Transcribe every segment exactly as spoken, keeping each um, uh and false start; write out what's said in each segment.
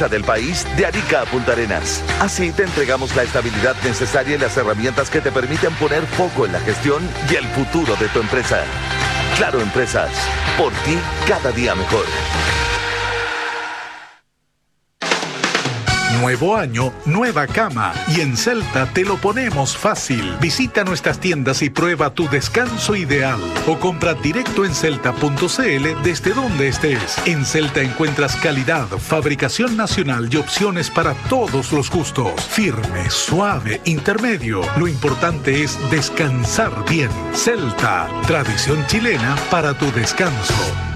empresa del país de Arica a Punta Arenas. Así te entregamos la estabilidad necesaria y las herramientas que te permiten poner foco en la gestión y el futuro de tu empresa. Claro Empresas, por ti cada día mejor. Nuevo año, nueva cama. Y en Celta te lo ponemos fácil. Visita nuestras tiendas y prueba tu descanso ideal. O compra directo en celta punto c l desde donde estés. En Celta encuentras calidad, fabricación nacional y opciones para todos los gustos. Firme, suave, intermedio. Lo importante es descansar bien. Celta, tradición chilena para tu descanso.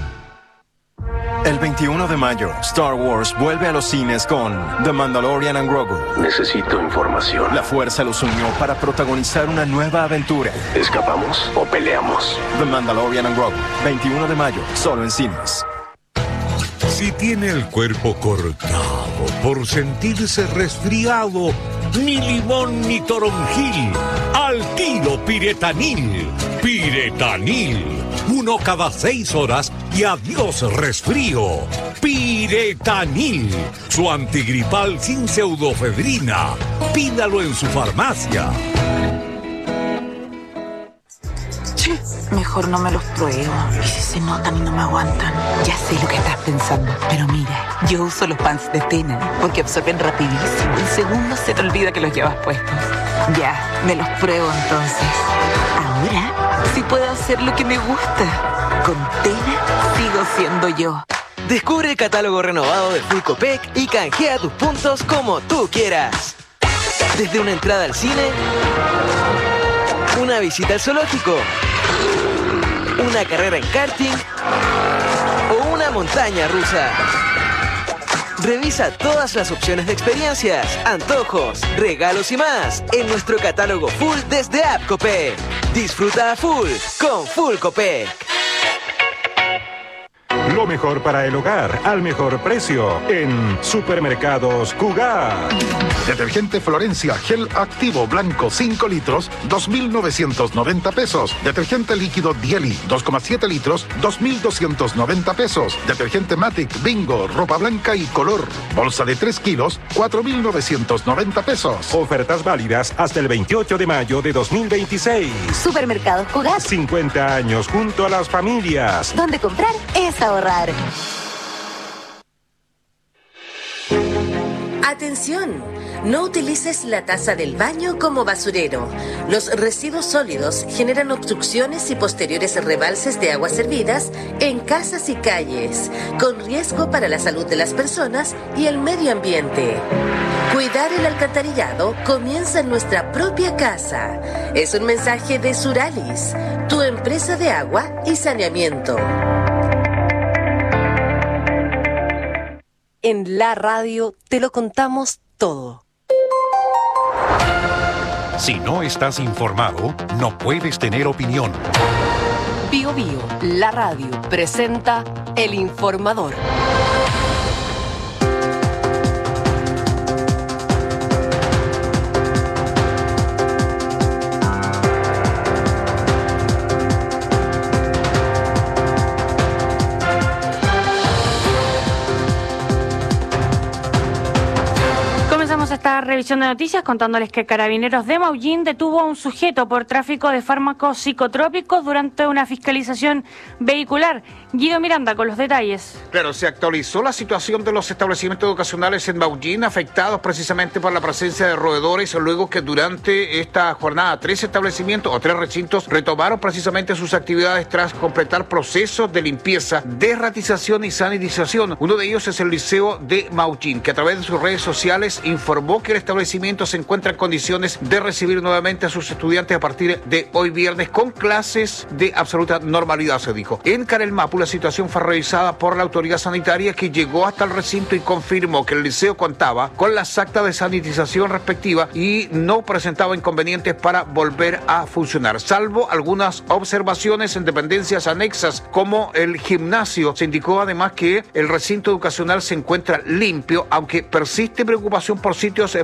El veintiuno de mayo, Star Wars vuelve a los cines con The Mandalorian and Grogu. Necesito información. La fuerza los unió para protagonizar una nueva aventura. ¿Escapamos o peleamos? The Mandalorian and Grogu, veintiuno de mayo, solo en cines. Si tiene el cuerpo cortado por sentirse resfriado, ni limón ni toronjil, al tiro Piretanil. Piretanil, uno cada seis horas y adiós resfrío. Piretanil, su antigripal sin pseudofedrina. Pídalo en su farmacia. Sí, mejor no me los pruebo. ¿Y si se notan y no me aguantan? Ya sé lo que estás pensando, pero mira, yo uso los pants de Tena porque absorben rapidísimo. En segundos se te olvida que los llevas puestos. Ya, me los pruebo entonces. Ahora sí puedo hacer lo que me gusta. Con Tena sigo siendo yo. Descubre el catálogo renovado de Full Copec y canjea tus puntos como tú quieras. Desde una entrada al cine, una visita al zoológico, una carrera en karting o una montaña rusa. Revisa todas las opciones de experiencias, antojos, regalos y más en nuestro catálogo Full desde App Copec. Disfruta a full con Full Copec. Lo mejor para el hogar, al mejor precio, en Supermercados Cugar. Detergente Florencia Gel Activo Blanco cinco litros, dos mil novecientos noventa pesos. Detergente líquido Dieli, dos coma siete litros, dos mil doscientos noventa pesos. Detergente Matic Bingo, ropa blanca y color, bolsa de tres kilos, cuatro mil novecientos noventa pesos. Ofertas válidas hasta el veintiocho de mayo de dos mil veintiséis. Supermercados Cugar. cincuenta años junto a las familias. Donde comprar es ahorrar. Atención, no utilices la taza del baño como basurero. Los residuos sólidos generan obstrucciones y posteriores rebalses de aguas servidas en casas y calles, con riesgo para la salud de las personas y el medio ambiente. Cuidar el alcantarillado comienza en nuestra propia casa. Es un mensaje de Suralis, tu empresa de agua y saneamiento. En la radio te lo contamos todo. Si no estás informado, no puedes tener opinión. Bio Bio, la radio, presenta El Informador. Esta revisión de noticias contándoles que Carabineros de Maullín detuvo a un sujeto por tráfico de fármacos psicotrópicos durante una fiscalización vehicular. Guido Miranda con los detalles. Claro, se actualizó la situación de los establecimientos educacionales en Maullín afectados precisamente por la presencia de roedores, luego que durante esta jornada tres establecimientos o tres recintos retomaron precisamente sus actividades tras completar procesos de limpieza, derratización y sanitización. Uno de ellos es el Liceo de Maullín, que a través de sus redes sociales informó que el establecimiento se encuentra en condiciones de recibir nuevamente a sus estudiantes a partir de hoy viernes con clases de absoluta normalidad, se dijo. En Carelmapu la situación fue revisada por la autoridad sanitaria, que llegó hasta el recinto y confirmó que el liceo contaba con las actas de sanitización respectivas y no presentaba inconvenientes para volver a funcionar, salvo algunas observaciones en dependencias anexas como el gimnasio. Se indicó además que el recinto educacional se encuentra limpio, aunque persiste preocupación por sitios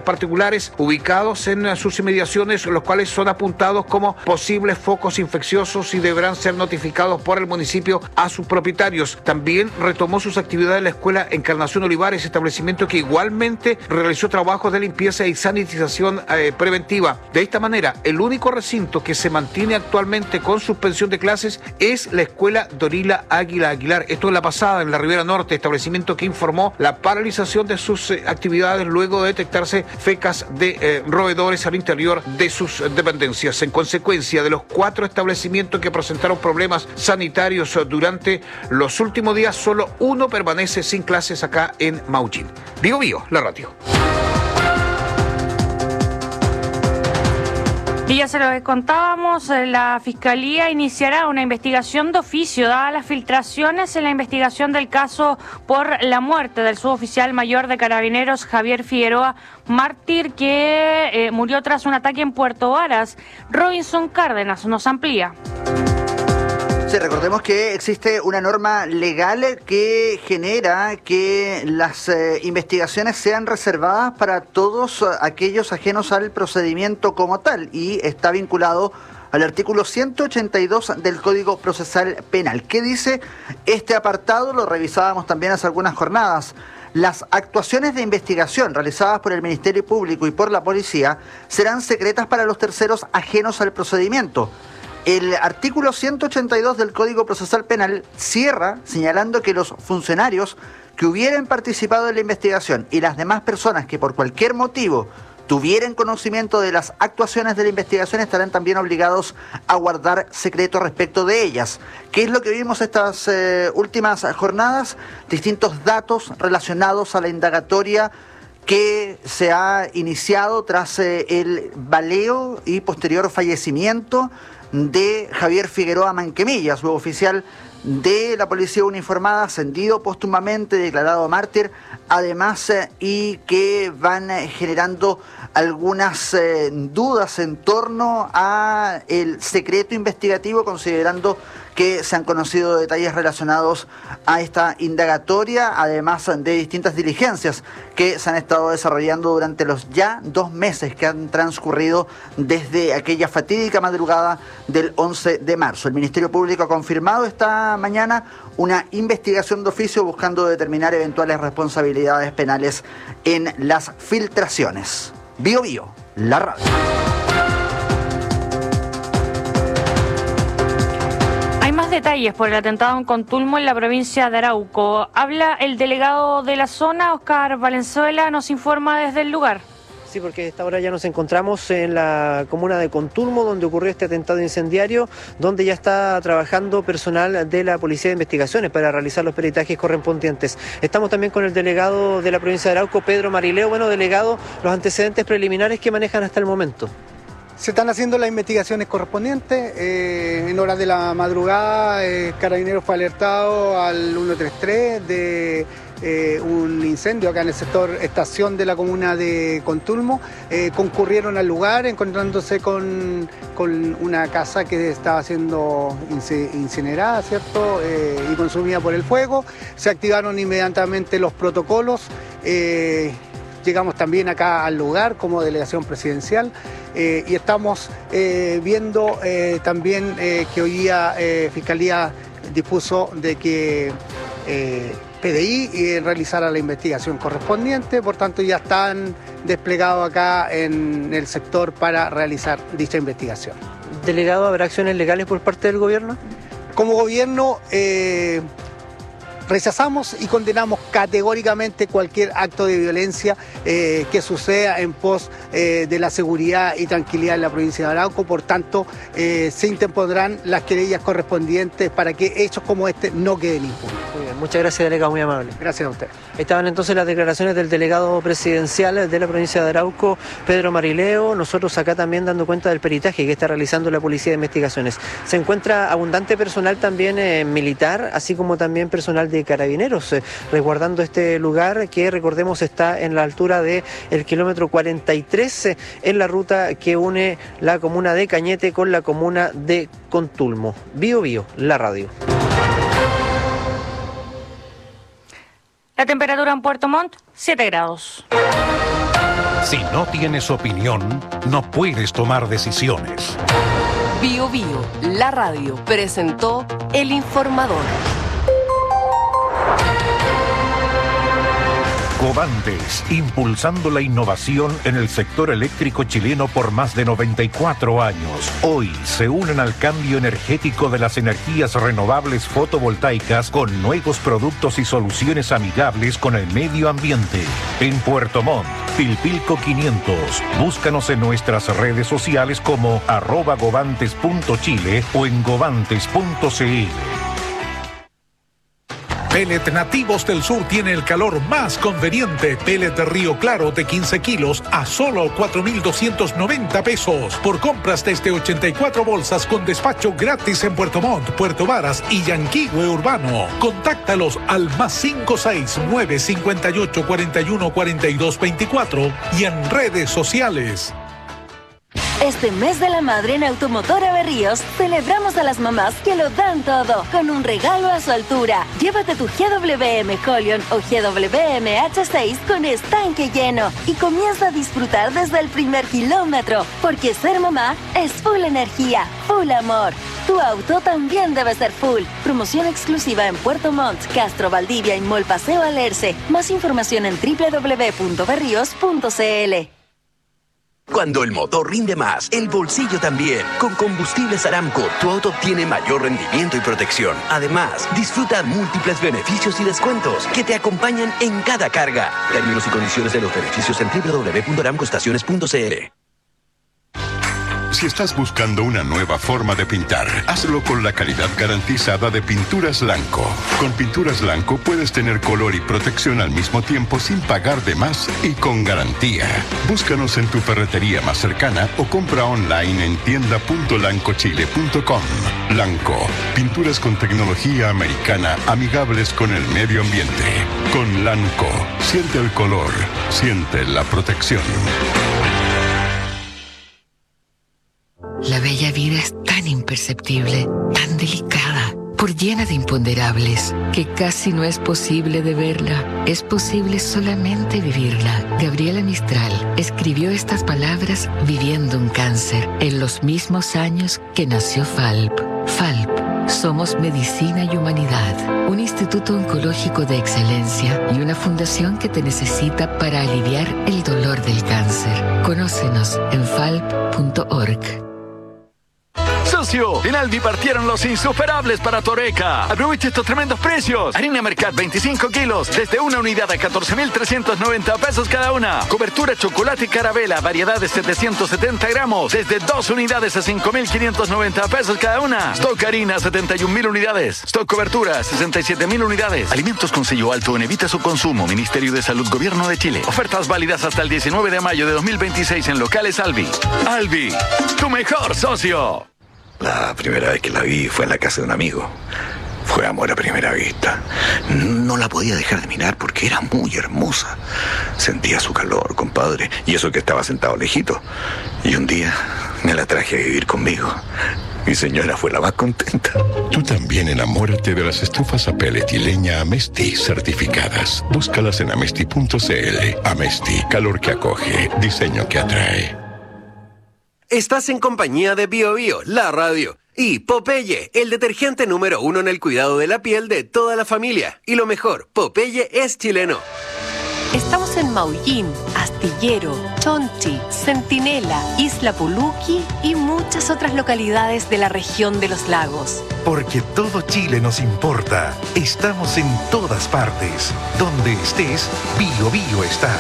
particulares ubicados en sus inmediaciones, los cuales son apuntados como posibles focos infecciosos y deberán ser notificados por el municipio a sus propietarios. También retomó sus actividades la escuela Encarnación Olivares, establecimiento que igualmente realizó trabajos de limpieza y sanitización eh, preventiva. De esta manera, el único recinto que se mantiene actualmente con suspensión de clases es la escuela Dorila Águila Aguilar. Esto es La Pasada, en la Ribera Norte, establecimiento que informó la paralización de sus eh, actividades luego de detectarse fecas de eh, roedores al interior de sus dependencias. En consecuencia de los cuatro establecimientos que presentaron problemas sanitarios durante los últimos días, solo uno permanece sin clases acá en Maullín. Bio Bio, la radio. Y ya se lo contábamos, la Fiscalía iniciará una investigación de oficio, dadas las filtraciones en la investigación del caso por la muerte del suboficial mayor de Carabineros Javier Figueroa Mártir, que eh, murió tras un ataque en Puerto Varas. Robinson Cárdenas nos amplía. Sí, recordemos que existe una norma legal que genera que las eh, investigaciones sean reservadas para todos aquellos ajenos al procedimiento como tal, y está vinculado al artículo ciento ochenta y dos del Código Procesal Penal. ¿Qué dice este apartado? Lo revisábamos también hace algunas jornadas. Las actuaciones de investigación realizadas por el Ministerio Público y por la Policía serán secretas para los terceros ajenos al procedimiento. El artículo ciento ochenta y dos del Código Procesal Penal cierra señalando que los funcionarios que hubieran participado en la investigación y las demás personas que por cualquier motivo tuvieran conocimiento de las actuaciones de la investigación estarán también obligados a guardar secreto respecto de ellas. ¿Qué es lo que vimos estas eh, últimas jornadas? Distintos datos relacionados a la indagatoria que se ha iniciado tras eh, el baleo y posterior fallecimiento de Javier Figueroa Manquemilla, suboficial de la Policía Uniformada, ascendido póstumamente, declarado mártir, además, eh, y que van eh, generando algunas eh, dudas en torno a el secreto investigativo, considerando que se han conocido detalles relacionados a esta indagatoria, además de distintas diligencias que se han estado desarrollando durante los ya dos meses que han transcurrido desde aquella fatídica madrugada del once de marzo. El Ministerio Público ha confirmado esta mañana una investigación de oficio buscando determinar eventuales responsabilidades penales en las filtraciones. Bio Bio, la radio. Hay más detalles por el atentado en Contulmo, en la provincia de Arauco. Habla el delegado de la zona, Oscar Valenzuela, nos informa desde el lugar. Sí, porque a esta hora ya nos encontramos en la comuna de Contulmo, donde ocurrió este atentado incendiario, donde ya está trabajando personal de la Policía de Investigaciones para realizar los peritajes correspondientes. Estamos también con el delegado de la provincia de Arauco, Pedro Marileo. Bueno, delegado, los antecedentes preliminares que manejan hasta el momento. Se están haciendo las investigaciones correspondientes. Eh, en horas de la madrugada, eh, Carabineros fue alertado al ciento treinta y tres de eh, un incendio acá en el sector estación de la comuna de Contulmo. Eh, concurrieron al lugar encontrándose con, con una casa que estaba siendo incinerada, ¿cierto? Eh, y consumida por el fuego. Se activaron inmediatamente los protocolos. Eh, Llegamos también acá al lugar como delegación presidencial eh, y estamos eh, viendo eh, también eh, que hoy día eh, Fiscalía dispuso de que eh, P D I eh, realizara la investigación correspondiente, por tanto ya están desplegados acá en el sector para realizar dicha investigación. Delegado, ¿habrá acciones legales por parte del gobierno? Como gobierno eh, rechazamos y condenamos categóricamente cualquier acto de violencia eh, que suceda en pos eh, de la seguridad y tranquilidad en la provincia de Arauco. Por tanto, eh, se interpondrán las querellas correspondientes para que hechos como este no queden impunes. Muy bien, muchas gracias, delegado, muy amable. Gracias a usted. Estaban entonces las declaraciones del delegado presidencial de la provincia de Arauco, Pedro Marileo. Nosotros acá también dando cuenta del peritaje que está realizando la Policía de Investigaciones. Se encuentra abundante personal también eh, militar, así como también personal de Carabineros, eh, resguardando este lugar que, recordemos, está en la altura del kilómetro cuarenta y tres, eh, en la ruta que une la comuna de Cañete con la comuna de Contulmo. Bio Bio, la radio. La temperatura en Puerto Montt, siete grados. Si no tienes opinión, no puedes tomar decisiones. Bio Bio, la radio, presentó El Informador. Covantes, impulsando la innovación en el sector eléctrico chileno por más de noventa y cuatro años. Hoy se unen al cambio energético de las energías renovables fotovoltaicas con nuevos productos y soluciones amigables con el medio ambiente. En Puerto Montt, Pilpilco quinientos. Búscanos en nuestras redes sociales como arroba govantes punto chile o en govantes punto cl. Pellet Nativos del Sur tiene el calor más conveniente. Pellet de Río Claro de quince kilos a solo cuatro mil doscientos noventa pesos. Por compras desde ochenta y cuatro bolsas con despacho gratis en Puerto Montt, Puerto Varas y Yanquihue Urbano. Contáctalos al más cinco seis nueve cinco ocho cuatro uno cuatro dos dos cuatro y en redes sociales. Este mes de la madre en Automotora Berríos celebramos a las mamás que lo dan todo con un regalo a su altura. Llévate tu G W M Collion o G W M H seis con estanque lleno y comienza a disfrutar desde el primer kilómetro, porque ser mamá es full energía, full amor. Tu auto también debe ser full. Promoción exclusiva en Puerto Montt, Castro, Valdivia y Mall Paseo Alerce. Más información en doble u doble u doble u punto berríos punto c l. Cuando el motor rinde más, el bolsillo también. Con Combustibles Aramco, tu auto obtiene mayor rendimiento y protección. Además, disfruta múltiples beneficios y descuentos que te acompañan en cada carga. Términos y condiciones de los beneficios en doble u doble u doble u punto aramco estaciones punto c l. Si estás buscando una nueva forma de pintar, hazlo con la calidad garantizada de Pinturas Lanco. Con Pinturas Lanco puedes tener color y protección al mismo tiempo sin pagar de más y con garantía. Búscanos en tu ferretería más cercana o compra online en tienda punto lanco chile punto com. Lanco, pinturas con tecnología americana amigables con el medio ambiente. Con Lanco, siente el color, siente la protección. La bella vida es tan imperceptible, tan delicada, por llena de imponderables, que casi no es posible de verla. Es posible solamente vivirla. Gabriela Mistral escribió estas palabras viviendo un cáncer en los mismos años que nació Falp. Falp. Somos Medicina y Humanidad, un instituto oncológico de excelencia y una fundación que te necesita para aliviar el dolor del cáncer. Conócenos en falp punto org. Socio, en Aldi partieron los insuperables para Toreca. Aprovecha estos tremendos precios. Harina Mercat veinticinco kilos, desde una unidad a catorce mil trescientos noventa pesos cada una. Cobertura chocolate y carabela, variedad de setecientos setenta gramos, desde dos unidades a cinco mil quinientos noventa pesos cada una. Stock harina, setenta y un mil unidades. Stock cobertura, sesenta y siete mil unidades. Alimentos con sello alto en Evita su consumo. Ministerio de Salud, Gobierno de Chile. Ofertas válidas hasta el diecinueve de mayo de dos mil veintiséis en locales Albi. Albi, tu mejor socio. La primera vez que la vi fue en la casa de un amigo. Fue amor a primera vista. No la podía dejar de mirar porque era muy hermosa. Sentía su calor, compadre, y eso que estaba sentado lejito. Y un día me la traje a vivir conmigo. Mi señora fue la más contenta. Tú también enamórate de las estufas a pellet y leña Amesti certificadas. Búscalas en amesti punto c l. Amesti, calor que acoge, diseño que atrae. Estás en compañía de Bio Bio, la radio, y Popeye, el detergente número uno en el cuidado de la piel de toda la familia. Y lo mejor, Popeye es chileno. Estamos en Maullín, Astillero, Chonchi, Centinela, Isla Puluqui y muchas otras localidades de la región de los lagos. Porque todo Chile nos importa. Estamos en todas partes. Donde estés, Bio Bio está.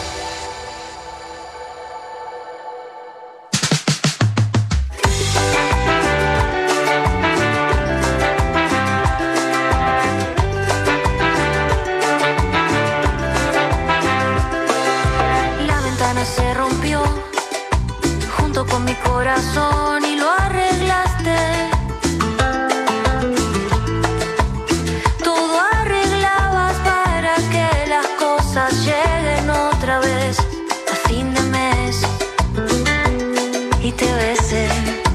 Y lo arreglaste. Todo arreglabas para que las cosas lleguen otra vez a fin de mes y te besé.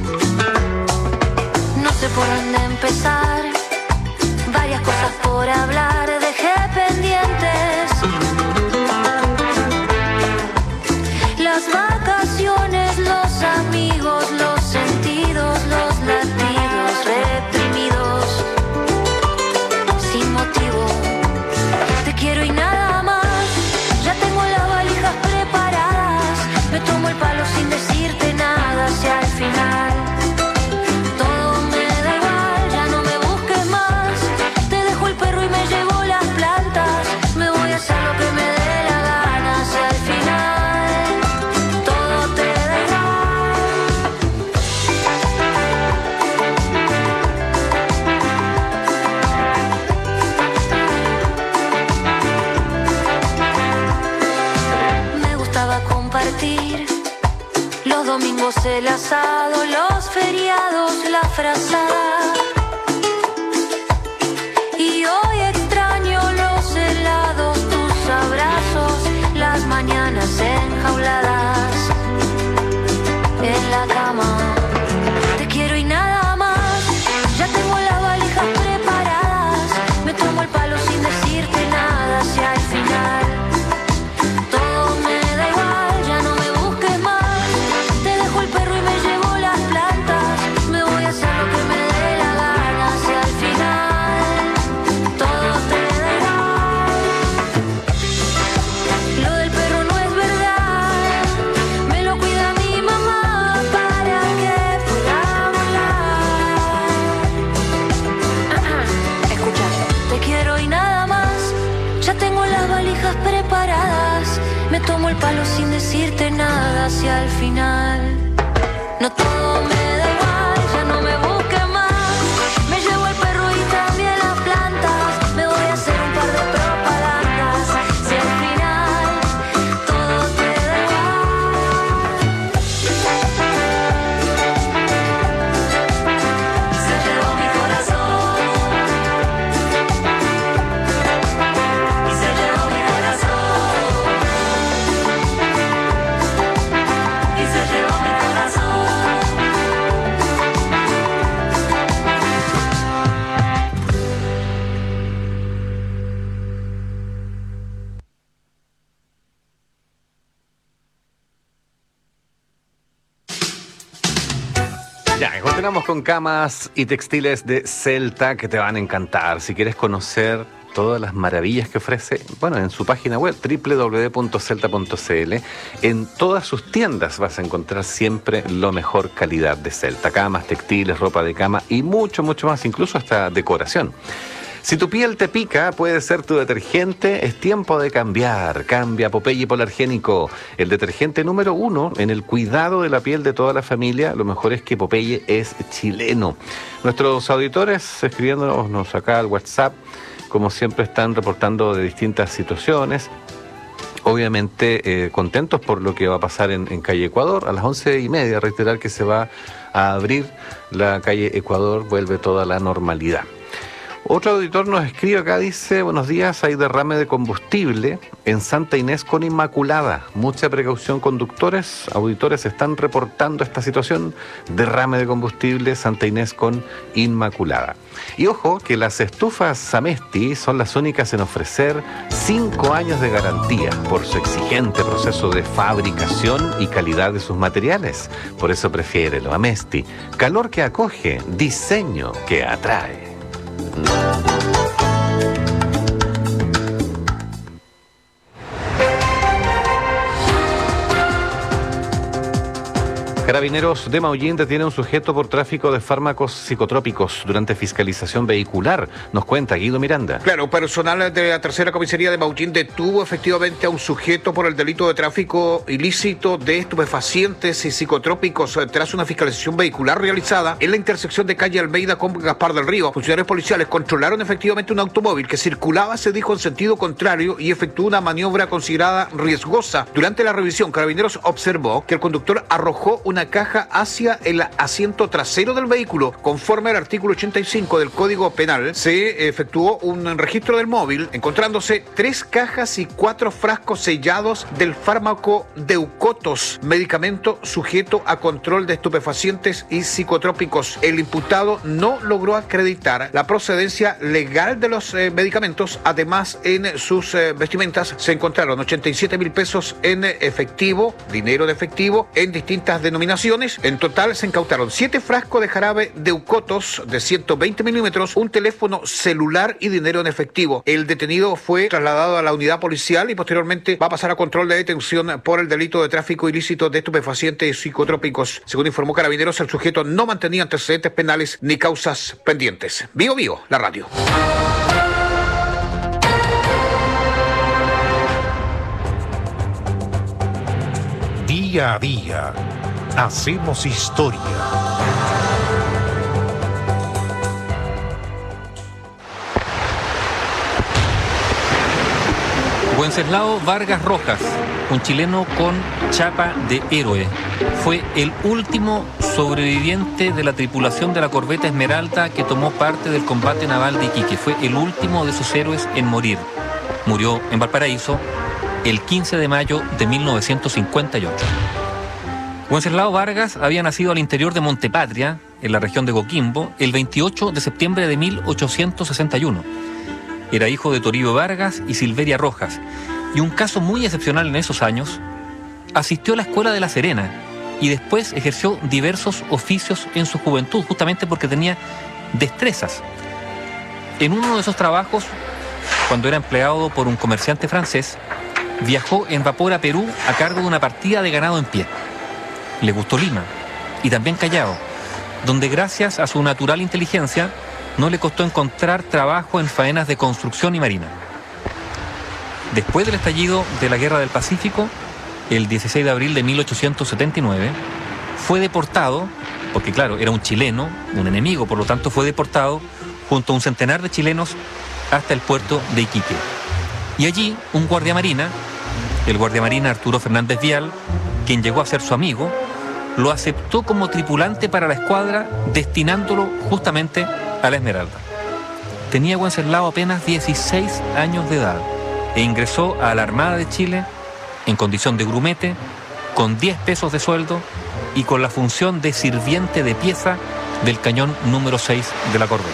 No sé por dónde empezar, varias cosas por hablar, dejé pendientes. compartir. Los domingos el asado, los feriados la frazada. Y hoy extraño los helados, tus abrazos, las mañanas enjauladas en la cama. Te quiero y nada más. Ya tengo las valijas preparadas. Me tomo el palo sin decirte nada. Hacia el final todo me da igual, ya no me busques más. Te dejo el perro y me llevo las plantas. Me voy a hacer lo que me dé la gana. Hacia el final todo te da igual. Lo del perro no es verdad. Me lo cuida mi mamá para que pueda volar. Escucha, te quiero y nada más. Ya tengo las valijas preparadas. Me tomo el palo sin decirte nada. Hacia el final no todo me da igual, ya no me busques más. Me llevo el perro y también las plantas. Me voy a hacer un par de propagandas. Si al final todo te da igual. Se llevó mi corazón y se llevó mi corazón y se llevó mi corazón. Ya, y continuamos con camas y textiles de Celta que te van a encantar. Si quieres conocer todas las maravillas que ofrece, bueno, en su página web doble u doble u doble u punto celta punto c l, en todas sus tiendas vas a encontrar siempre lo mejor calidad de Celta. Camas, textiles, ropa de cama y mucho, mucho más, incluso hasta decoración. Si tu piel te pica, puede ser tu detergente, es tiempo de cambiar. Cambia Popeye Polargénico, el detergente número uno en el cuidado de la piel de toda la familia. Lo mejor es que Popeye es chileno. Nuestros auditores escribiéndonos acá al WhatsApp, como siempre están reportando de distintas situaciones. Obviamente eh, contentos por lo que va a pasar en, en calle Ecuador. A las once y media, reiterar que se va a abrir la calle Ecuador, vuelve toda la normalidad. Otro auditor nos escribe acá, dice: buenos días, hay derrame de combustible en Santa Inés con Inmaculada. Mucha precaución, conductores. Auditores están reportando esta situación. Derrame de combustible, Santa Inés con Inmaculada. Y ojo, que las estufas Samesti son las únicas en ofrecer cinco años de garantía por su exigente proceso de fabricación y calidad de sus materiales. Por eso prefiérelo. Amesti, calor que acoge, diseño que atrae. Carabineros de Maullín detiene a un sujeto por tráfico de fármacos psicotrópicos durante fiscalización vehicular. Nos cuenta Guido Miranda. Claro, personal de la tercera comisaría de Maullín detuvo efectivamente a un sujeto por el delito de tráfico ilícito de estupefacientes y psicotrópicos tras una fiscalización vehicular realizada en la intersección de calle Almeida con Gaspar del Río. Funcionarios policiales controlaron efectivamente un automóvil que circulaba, se dijo, en sentido contrario y efectuó una maniobra considerada riesgosa. Durante la revisión, Carabineros observó que el conductor arrojó una caja hacia el asiento trasero del vehículo. Conforme al artículo ochenta y cinco del Código Penal, se efectuó un registro del móvil, encontrándose tres cajas y cuatro frascos sellados del fármaco Deucotos, medicamento sujeto a control de estupefacientes y psicotrópicos. El imputado no logró acreditar la procedencia legal de los eh, medicamentos. Además, en sus eh, vestimentas se encontraron ochenta y siete mil pesos en efectivo, dinero de efectivo, en distintas denominaciones. En total se incautaron siete frascos de jarabe Deucotos de ciento veinte milímetros, un teléfono celular y dinero en efectivo. El detenido fue trasladado a la unidad policial y posteriormente va a pasar a control de detención por el delito de tráfico ilícito de estupefacientes y psicotrópicos. Según informó Carabineros, el sujeto no mantenía antecedentes penales ni causas pendientes. Vivo Vivo, la radio. Día a día, hacemos historia. Wenceslao Vargas Rojas, un chileno con chapa de héroe, fue el último sobreviviente de la tripulación de la corbeta Esmeralda que tomó parte del combate naval de Iquique. Fue el último de esos héroes en morir. Murió en Valparaíso el quince de mayo de mil novecientos cincuenta y ocho. Wenceslao Vargas había nacido al interior de Montepatria, en la región de Coquimbo, el veintiocho de septiembre de mil ochocientos sesenta y uno. Era hijo de Toribio Vargas y Silveria Rojas, y un caso muy excepcional en esos años, asistió a la escuela de La Serena y después ejerció diversos oficios en su juventud, justamente porque tenía destrezas. En uno de esos trabajos, cuando era empleado por un comerciante francés, viajó en vapor a Perú a cargo de una partida de ganado en pie. Le gustó Lima y también Callao, donde gracias a su natural inteligencia no le costó encontrar trabajo en faenas de construcción y marina. Después del estallido de la Guerra del Pacífico, el dieciséis de abril de mil ochocientos setenta y nueve, fue deportado, porque claro, era un chileno, un enemigo, por lo tanto fue deportado junto a un centenar de chilenos hasta el puerto de Iquique. Y allí un guardiamarina, el guardiamarina Arturo Fernández Vial, quien llegó a ser su amigo, lo aceptó como tripulante para la escuadra, destinándolo justamente a la Esmeralda. Tenía Wenceslao apenas dieciséis años de edad e ingresó a la Armada de Chile en condición de grumete, con diez pesos de sueldo y con la función de sirviente de pieza del cañón número seis de la corbeta.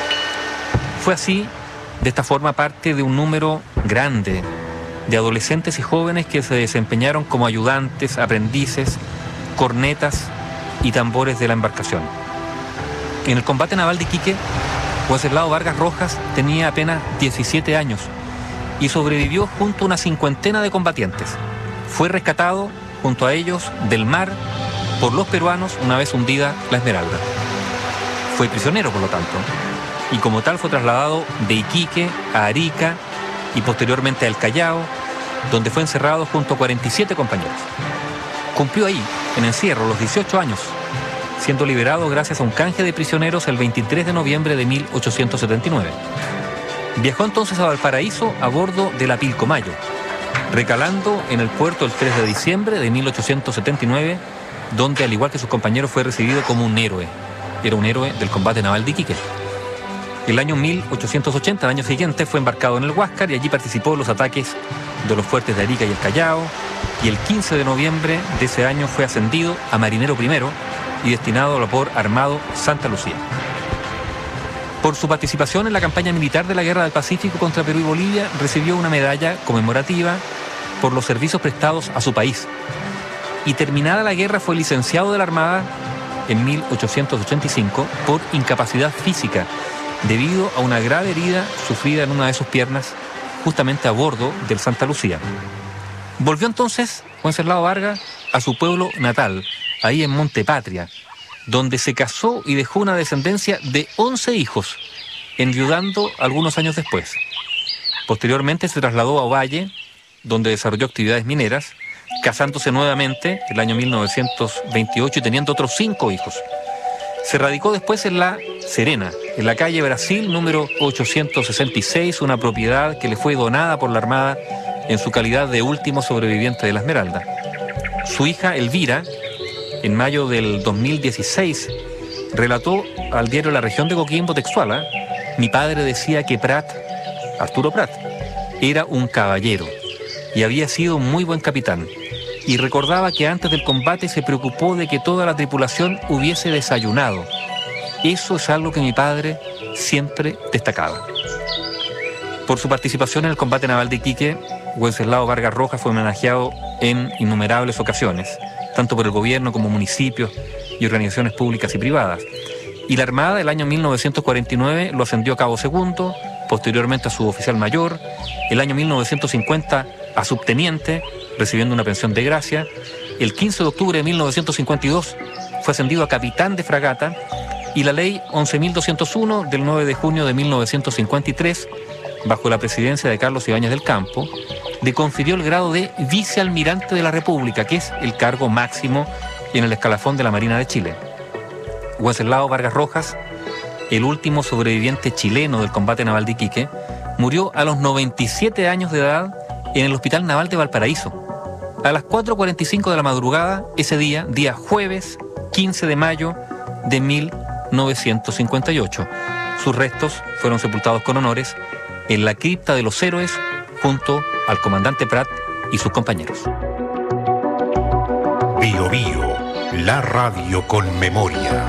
Fue así, de esta forma, parte de un número grande de adolescentes y jóvenes que se desempeñaron como ayudantes, aprendices, cornetas y tambores de la embarcación. En el combate naval de Iquique, Wenceslao Vargas Rojas tenía apenas diecisiete años y sobrevivió junto a una cincuentena de combatientes. Fue rescatado junto a ellos del mar por los peruanos una vez hundida la Esmeralda. Fue prisionero, por lo tanto, y como tal fue trasladado de Iquique a Arica y posteriormente a El Callao, donde fue encerrado junto a cuarenta y siete compañeros. Cumplió ahí, en encierro, los dieciocho años, siendo liberado gracias a un canje de prisioneros el veintitrés de noviembre de mil ochocientos setenta y nueve. Viajó entonces a Valparaíso a bordo de la Pilcomayo, recalando en el puerto el tres de diciembre de mil ochocientos setenta y nueve, donde, al igual que sus compañeros, fue recibido como un héroe. Era un héroe del combate naval de Iquique. El año mil ochocientos ochenta, el año siguiente, fue embarcado en el Huáscar y allí participó en los ataques de los fuertes de Arica y El Callao, y el quince de noviembre de ese año fue ascendido a marinero primero y destinado al vapor armado Santa Lucía. Por su participación en la campaña militar de la Guerra del Pacífico contra Perú y Bolivia, recibió una medalla conmemorativa por los servicios prestados a su país. Y terminada la guerra fue licenciado de la Armada en mil ochocientos ochenta y cinco por incapacidad física, debido a una grave herida sufrida en una de sus piernas, justamente a bordo del Santa Lucía. Volvió entonces Wenceslao Vargas a su pueblo natal, ahí en Montepatria, donde se casó y dejó una descendencia de once hijos, enviudando algunos años después. Posteriormente se trasladó a Ovalle, donde desarrolló actividades mineras, casándose nuevamente el año mil novecientos veintiocho y teniendo otros cinco hijos. Se radicó después en La Serena, en la calle Brasil número ochocientos sesenta y seis, una propiedad que le fue donada por la Armada en su calidad de último sobreviviente de la Esmeralda. Su hija Elvira, en mayo del dos mil dieciséis, relató al diario La Región de Coquimbo textual: ¿eh? Mi padre decía que Prat, Arturo Prat, era un caballero y había sido un muy buen capitán. Y recordaba que antes del combate se preocupó de que toda la tripulación hubiese desayunado. Eso es algo que mi padre siempre destacaba. Por su participación en el combate naval de Iquique, Wenceslao Vargas Rojas fue homenajeado en innumerables ocasiones, tanto por el gobierno como municipios y organizaciones públicas y privadas. Y la Armada, el año mil novecientos cuarenta y nueve, lo ascendió a cabo segundo, posteriormente a suboficial mayor, el año mil novecientos cincuenta a subteniente, recibiendo una pensión de gracia. El quince de octubre de mil novecientos cincuenta y dos fue ascendido a capitán de fragata, y la ley once mil doscientos uno del nueve de junio de mil novecientos cincuenta y tres, bajo la presidencia de Carlos Ibáñez del Campo, le confirió el grado de vicealmirante de la República, que es el cargo máximo en el escalafón de la Marina de Chile. Wenceslao Vargas Rojas, el último sobreviviente chileno del combate naval de Iquique, murió a los noventa y siete años de edad en el Hospital Naval de Valparaíso. A las cuatro cuarenta y cinco de la madrugada, ese día, día jueves quince de mayo de mil novecientos cincuenta y ocho. Sus restos fueron sepultados con honores en la cripta de los héroes junto al comandante Prat y sus compañeros. Bio Bio, la radio con memoria.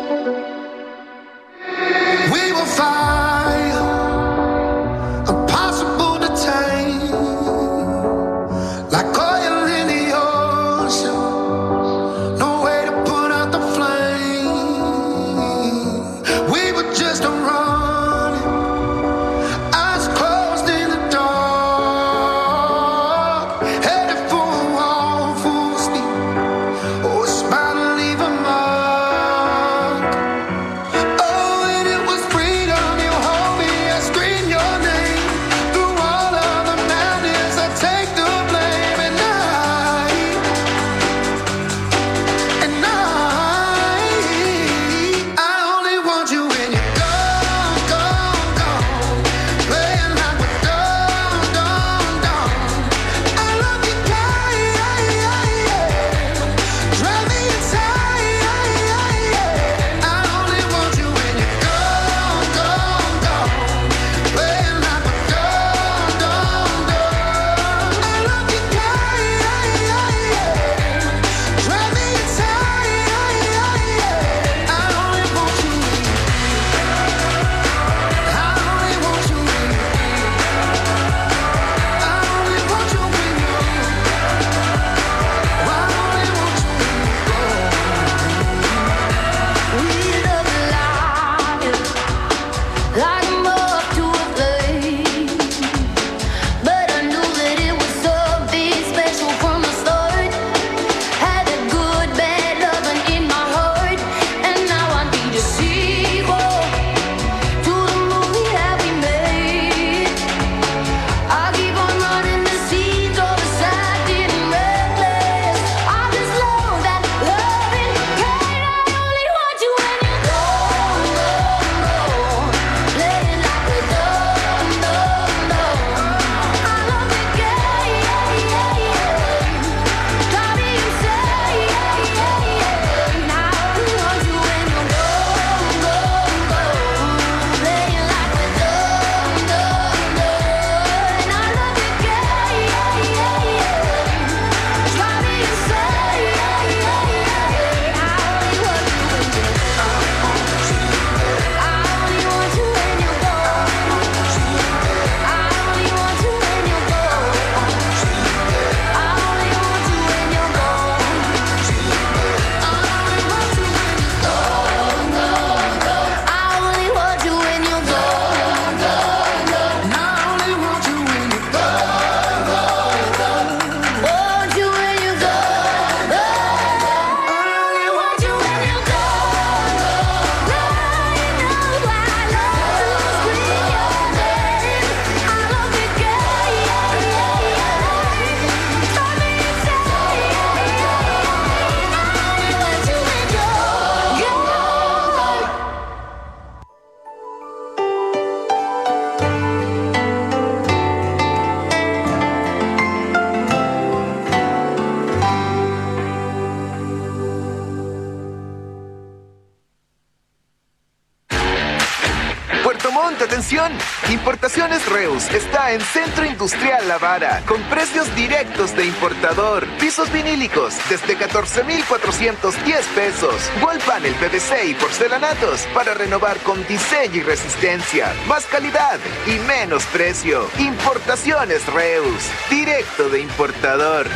We will find impossible to tame, like oil in the ocean, no way to put out the flame. We were just a running, eyes closed in the dark, headed for a wall full speed. Oh, it's about to leave a mark. Oh, and it was freedom you hold me, I scream your name through all of the madness. I take the blame, and I, and I, I only want you when you're gone, gone, gone, playing like we're done, done, done. I love you, yeah, yeah, yeah, yeah. Drive me inside, yeah, yeah, yeah. I only want you when you're gone, gone, gone, playing like we're done, done, done. I love you, yeah, yeah, yeah, yeah. Drive me inside, yeah, yeah, yeah. I only want you. I only want you. I only want you when you're. I only want you when you're. We love life like a moth to a flame, but I knew that it was something special from the start. Had a good, bad loving in my heart, and now I need a sequel to the movie that we made. I keep on running the scenes all decided and reckless. I just love that loving pain. I only want you when you're gone, gone, gone, playing like we're done, done, done. I love you, yeah, yeah, yeah, yeah. Drive me insane, yeah, yeah, yeah. And I only want you when you're gone, gone, gone, playing like we're done, done, done. And I love you, yeah, yeah, yeah, yeah. Drive me insane, yeah, yeah, yeah. I only want you when you're I only want you when you're gone. I only want you when you're gone. I only want you when you're gone. I only want you when you're gone, gone, gone. I only want you when you're gone, gone, gone. I only want you when you're gone, gone, gone. Want you when you're gone, gone. I only want you when you're gone, gone, gone. You know I love to scream your name. I love you, yeah, yeah, yeah, yeah. Drive me insane, yeah, yeah, yeah. I only want you when you're gone. Puerto Montt, atención. Importaciones Reus está en Centro Industrial La Vara, con precios directos de importador. Pisos vinílicos desde catorce mil cuatrocientos diez pesos. Wall panel P V C y porcelanatos para renovar con diseño y resistencia. Más calidad y menos precio. Importaciones Reus, directo de importador.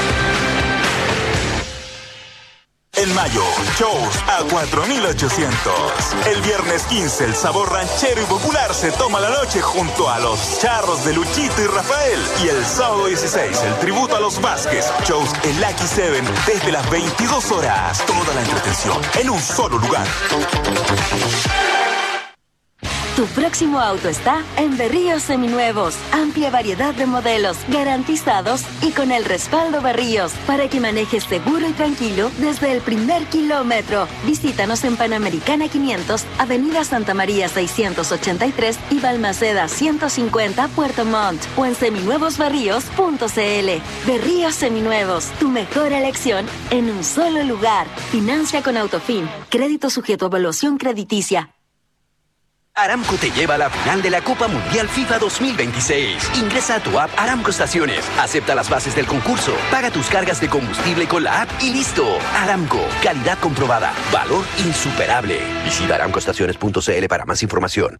En mayo, shows a cuatro mil ochocientos. El viernes quince, el sabor ranchero y popular se toma la noche junto a los charros de Luchito y Rafael. Y el sábado dieciséis, el tributo a los Vázquez. Shows en Lucky Seven desde las veintidós horas. Toda la entretención en un solo lugar. Tu próximo auto está en Berríos Seminuevos. Amplia variedad de modelos, garantizados y con el respaldo Berríos, para que manejes seguro y tranquilo desde el primer kilómetro. Visítanos en Panamericana quinientos, Avenida Santa María seiscientos ochenta y tres y Balmaceda ciento cincuenta, Puerto Montt, o en seminuevos berríos punto c l. Berríos Seminuevos, tu mejor elección en un solo lugar. Financia con Autofin. Crédito sujeto a evaluación crediticia. Aramco te lleva a la final de la Copa Mundial FIFA dos mil veintiséis. Ingresa a tu app Aramco Estaciones, acepta las bases del concurso, paga tus cargas de combustible con la app y listo. Aramco, calidad comprobada, valor insuperable. Visita aramco estaciones punto c l para más información.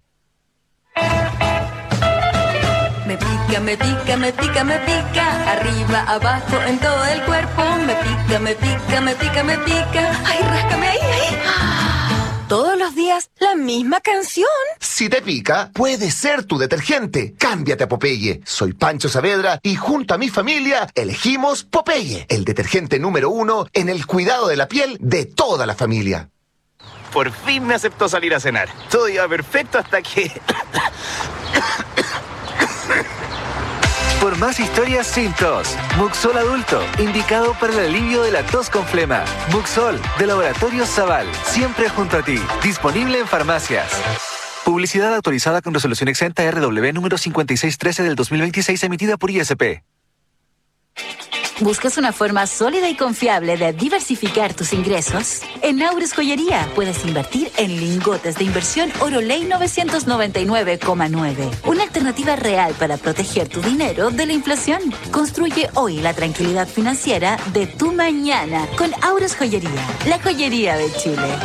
Me pica, me pica, me pica, me pica. Arriba, abajo, en todo el cuerpo. Me pica, me pica, me pica, me pica. Ay, ráscame ahí, ahí. Todos los días, la misma canción. Si te pica, puede ser tu detergente. Cámbiate a Popeye. Soy Pancho Saavedra y junto a mi familia elegimos Popeye, el detergente número uno en el cuidado de la piel de toda la familia. Por fin me aceptó salir a cenar. Todo iba perfecto hasta que... Por más historias sin tos, Muxol Adulto, indicado para el alivio de la tos con flema. Muxol, de Laboratorios Zaval, siempre junto a ti. Disponible en farmacias. Publicidad autorizada con resolución exenta R W número cincuenta y seis trece del dos mil veintiséis, emitida por I S P. ¿Buscas una forma sólida y confiable de diversificar tus ingresos? En Aures Joyería puedes invertir en lingotes de inversión Oroley novecientos noventa y nueve coma nueve. Una alternativa real para proteger tu dinero de la inflación. Construye hoy la tranquilidad financiera de tu mañana con Aures Joyería, la joyería de Chile.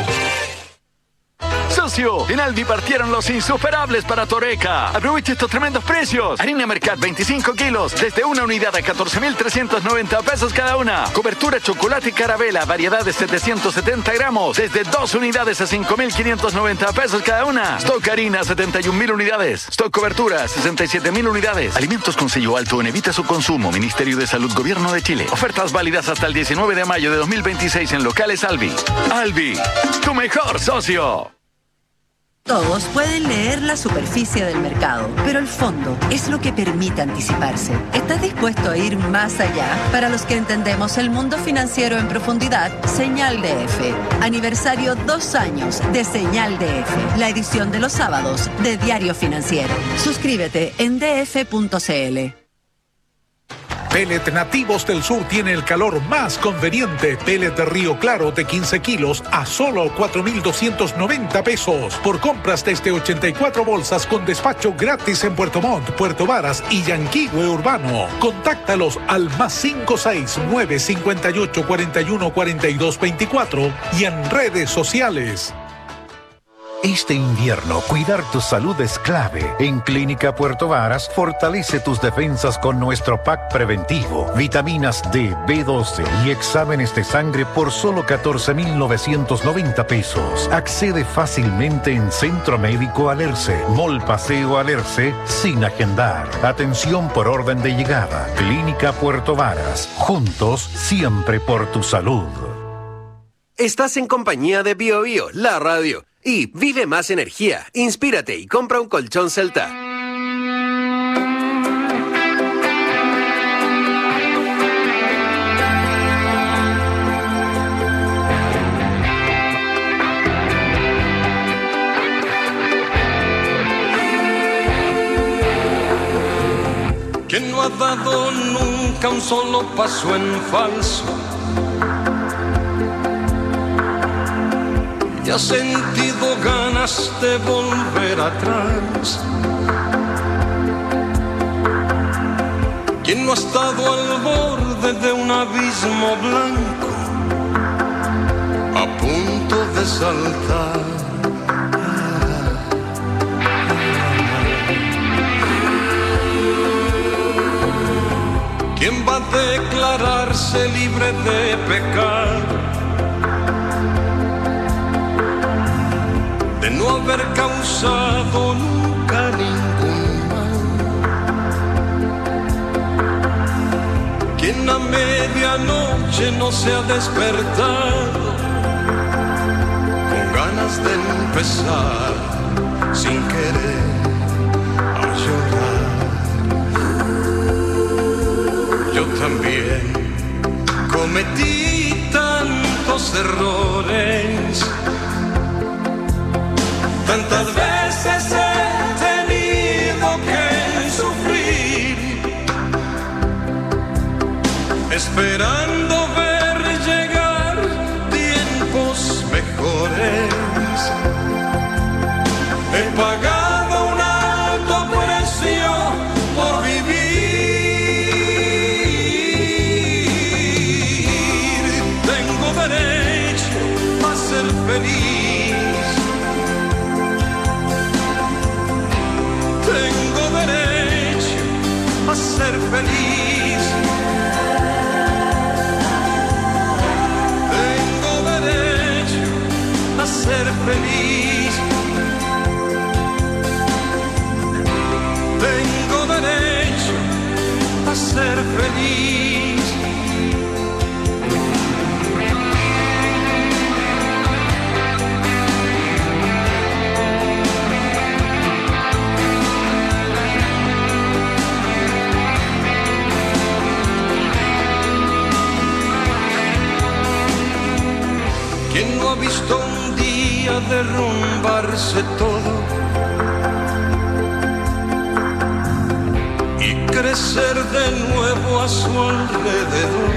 Socio, en Aldi partieron los insuperables para Toreca. Aprovecha estos tremendos precios. Harina Mercat veinticinco kilos, desde una unidad a catorce mil trescientos noventa pesos cada una. Cobertura chocolate y carabela, variedad de setecientos setenta gramos, desde dos unidades a cinco mil quinientos noventa pesos cada una. Stock harina, setenta y un mil unidades. Stock cobertura, sesenta y siete mil unidades. Alimentos con sello alto en Evita su consumo. Ministerio de Salud, Gobierno de Chile. Ofertas válidas hasta el diecinueve de mayo de dos mil veintiséis en locales Albi. Albi, tu mejor socio. Todos pueden leer la superficie del mercado, pero el fondo es lo que permite anticiparse. ¿Estás dispuesto a ir más allá? Para los que entendemos el mundo financiero en profundidad, Señal D F. Aniversario dos años de Señal D F, la edición de los sábados de Diario Financiero. Suscríbete en d f punto c l. Pellet Nativos del Sur tiene el calor más conveniente. Pellet de Río Claro de quince kilos a solo cuatro mil doscientos noventa pesos. Por compras desde ochenta y cuatro bolsas con despacho gratis en Puerto Montt, Puerto Varas y Yanquihue Urbano. Contáctalos al más cinco seis nueve cinco ocho cuatro uno cuatro dos dos cuatro y en redes sociales. Este invierno, cuidar tu salud es clave. En Clínica Puerto Varas, fortalece tus defensas con nuestro pack preventivo. Vitaminas D, B doce y exámenes de sangre por solo catorce mil novecientos noventa pesos. Accede fácilmente en Centro Médico Alerce, Mall Paseo Alerce, sin agendar. Atención por orden de llegada. Clínica Puerto Varas. Juntos, siempre por tu salud. Estás en compañía de Bio Bio, la radio. Y vive más energía, inspírate y compra un colchón Celta. ¿Quién no ha dado nunca un solo paso en falso? Y ha sentido ganas de volver atrás. ¿Quién no ha estado al borde de un abismo blanco, a punto de saltar? ¿Quién va a declararse libre de pecado, de no haber causado nunca ningún mal? ¿Quién a medianoche no se ha despertado con ganas de empezar sin querer a llorar. Yo también cometí tantos errores, tantas veces he tenido que sufrir, esperando ver llegar tiempos mejores. He pagado un alto precio por vivir. Tengo derecho a ser feliz. Tengo derecho a ser feliz. Tengo derecho a ser feliz. Tengo derecho a ser feliz. ¿Quién no ha visto un día derrumbarse todo y crecer de nuevo a su alrededor?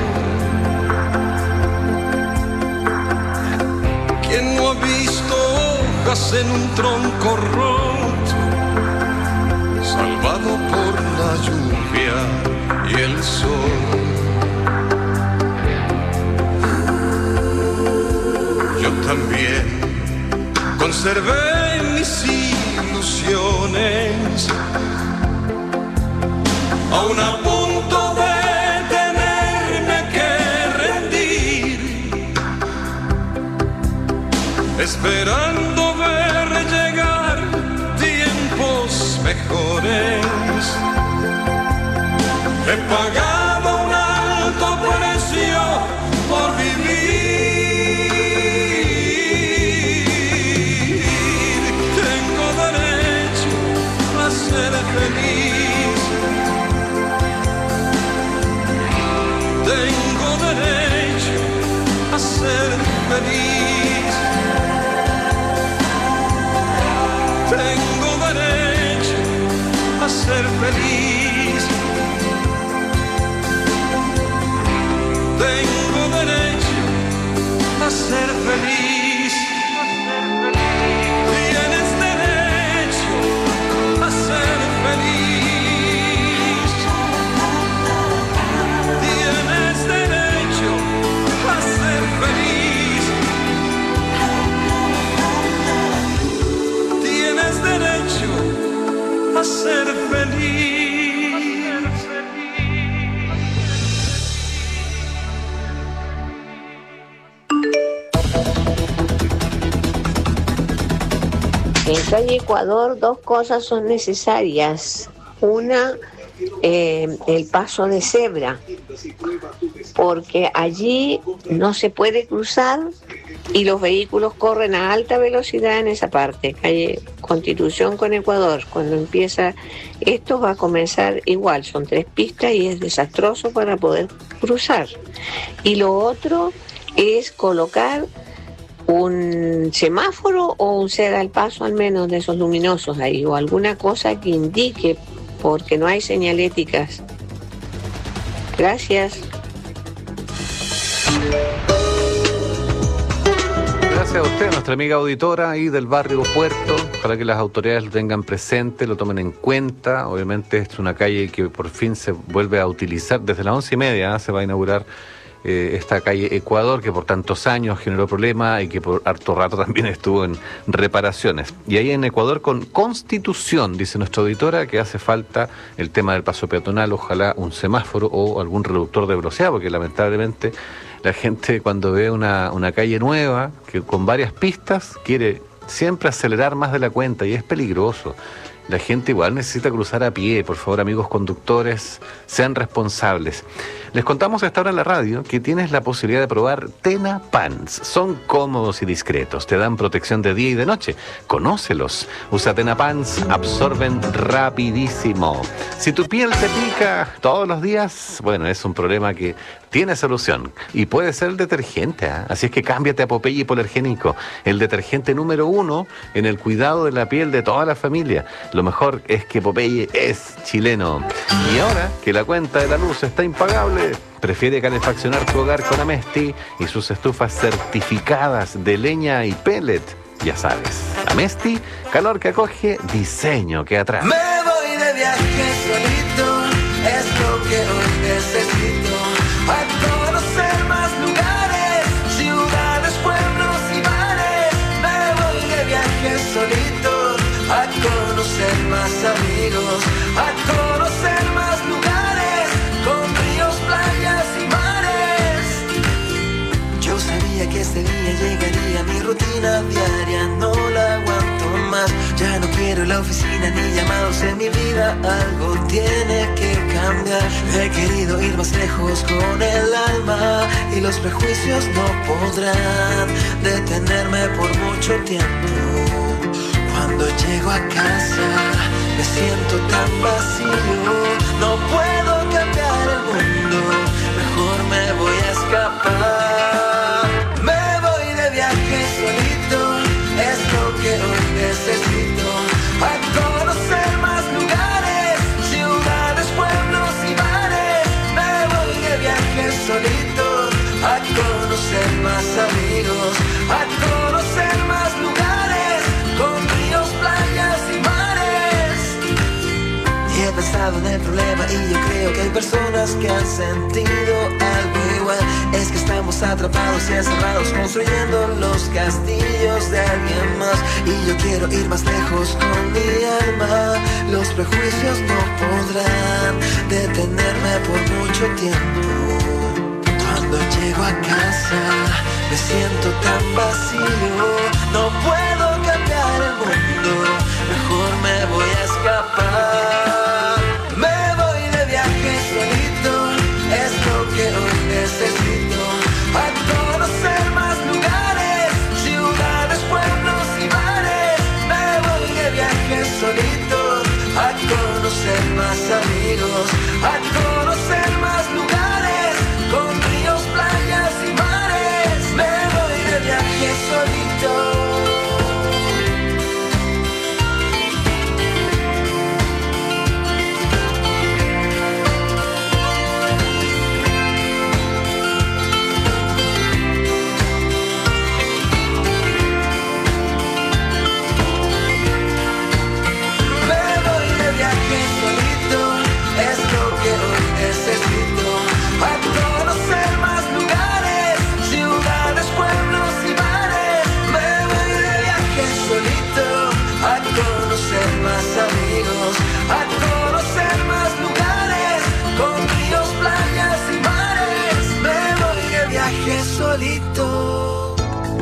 ¿Quién no ha visto hojas en un tronco roto, salvado por la lluvia y el sol? Yo también conservé mis ilusiones, aún a punto de tenerme que rendir, esperando ver llegar tiempos mejores. He pagado un alto precio por vivir. Tengo derecho a ser feliz. Tengo derecho a ser feliz. Tengo derecho a ser feliz. Tengo derecho a ser feliz. Tienes derecho a ser feliz. Tienes derecho a ser feliz. Tienes derecho a ser feliz. En calle Ecuador dos cosas son necesarias. Una, eh, el paso de cebra, porque allí no se puede cruzar y los vehículos corren a alta velocidad en esa parte. Calle Constitución con Ecuador, cuando empieza esto va a comenzar igual, son tres pistas y es desastroso para poder cruzar. Y lo otro es colocar un semáforo o un ceda al paso al menos de esos luminosos ahí, o alguna cosa que indique, porque no hay señaléticas. Gracias. Gracias a usted, nuestra amiga auditora ahí del barrio Puerto. Ojalá que las autoridades lo tengan presente, lo tomen en cuenta. Obviamente es una calle que por fin se vuelve a utilizar. Desde las once y media ¿eh? se va a inaugurar Eh, esta calle Ecuador, que por tantos años generó problemas y que por harto rato también estuvo en reparaciones. Y ahí en Ecuador con Constitución, dice nuestra auditora, que hace falta el tema del paso peatonal, ojalá un semáforo o algún reductor de velocidad, porque lamentablemente la gente cuando ve una, una calle nueva, que con varias pistas, quiere siempre acelerar más de la cuenta y es peligroso. la gente igual necesita cruzar a pie. Por favor, amigos conductores, sean responsables. Les contamos a esta hora en la radio que tienes la posibilidad de probar Tena Pants. Son cómodos y discretos, te dan protección de día y de noche. Conócelos. Usa Tena Pants, absorben rapidísimo. Si tu piel te pica todos los días, bueno, es un problema que tiene solución. Y puede ser el detergente, ¿eh? Así es que cámbiate a Popeye Hipoalergénico, el detergente número uno en el cuidado de la piel de toda la familia. Lo mejor es que Popeye es chileno. Y ahora que la cuenta de la luz está impagable, prefiere calefaccionar tu hogar con Amesti y sus estufas certificadas de leña y pellet. Ya sabes, Amesti, calor que acoge, diseño que atrae. Me voy de viaje solito, es lo que hoy necesito. A conocer más lugares, ciudades, pueblos y mares. Me voy de viaje solito, a conocer más amigos, a conocer más lugares, con ríos, playas y mares. Yo sabía que ese día llegaría, mi rutina diaria no la aguanto más. Ya no quiero la oficina ni llamados en mi vida, algo tiene que cambiar. He querido ir más lejos con el alma y los prejuicios no podrán detenerme por mucho tiempo. Cuando llego a casa me siento tan vacío, no puedo cambiar el mundo, mejor me voy a escapar. Me voy de viaje solito, es lo que hoy necesito. A conocer más lugares, ciudades, pueblos y mares. Me voy de viaje solito, a conocer más amigos, a conocer más lugares, con ríos, playas y mares. Y he pensado en el problema y yo creo que hay personas que han sentido algo igual. Es que estamos atrapados y encerrados construyendo los castillos de alguien más. Y yo quiero ir más lejos con mi alma. Los prejuicios no podrán detenerme por mucho tiempo. Cuando llego a casa me siento tan vacío, no puedo cambiar el mundo, mejor me voy a escapar. Me voy de viaje solito, es lo que hoy necesito. A conocer más lugares, ciudades, pueblos y mares. Me voy de viaje solito, a conocer más amigos, a conocer más lugares, con ríos, playas y mares. Me voy de viaje solito. A conocer más lugares, con ríos, playas y mares. Me voy de viaje solito.